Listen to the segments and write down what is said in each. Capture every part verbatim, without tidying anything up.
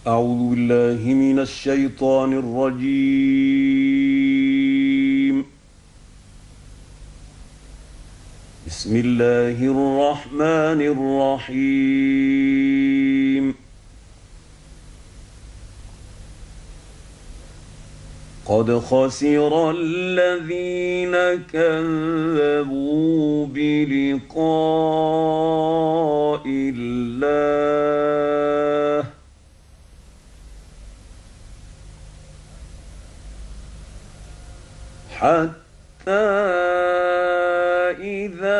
أعوذ بالله من الشيطان الرجيم. بسم الله الرحمن الرحيم. قد خسر الذين كذبوا بلقاء الله حتى إذا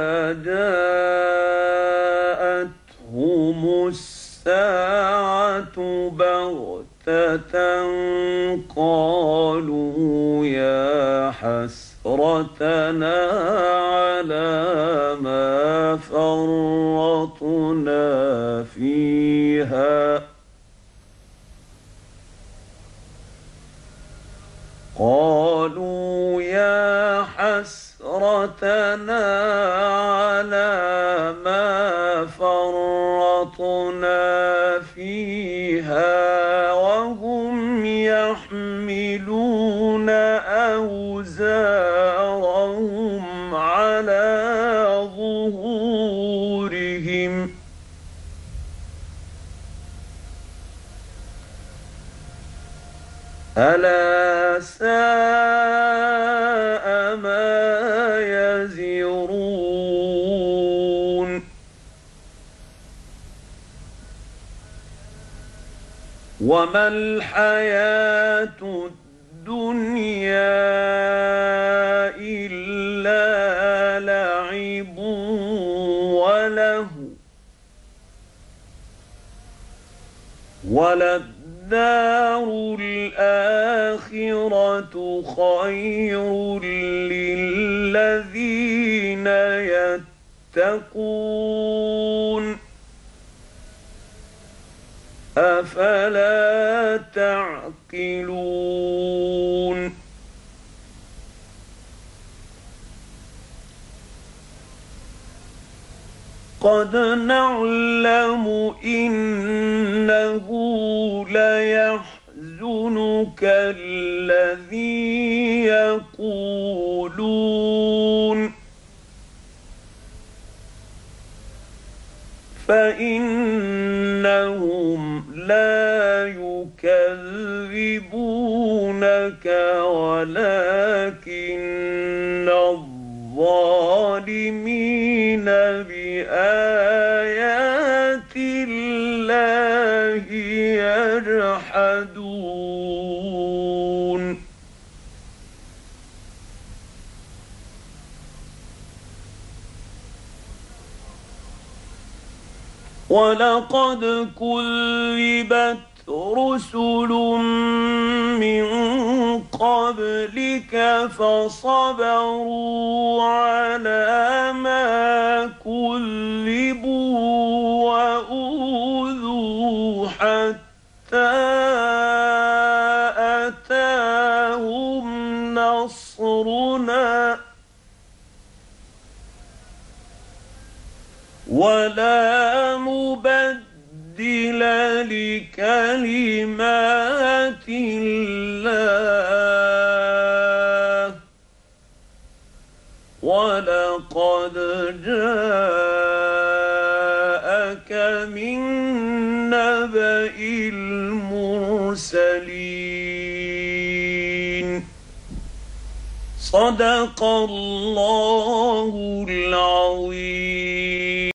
جاءتهم الساعة بغتة قالوا يا حسرتنا على ما فرطنا فيها قالوا يا حسرتنا على ما فرطنا فيها وهم يحملون أوزارهم على ظهورهم ألا ساء ما يزرون وما الحياة الدنيا إلا لعب ولهو وللدار الآخرة خير للذين يتقون أفلا تعقلون قد نعلم إنه ليحزنك الذي يقولون فإنهم لا يكذبونك ولكن الظالمين بآيات الله يجحدون ولقد كذبت رسل من قبلك فصبروا على ما كذبوا وأوذوا حتى أتاهم نصرنا ولا مبدل لكلمات الله ولقد جاءك من نبأ المرسلين صدق الله العظيم.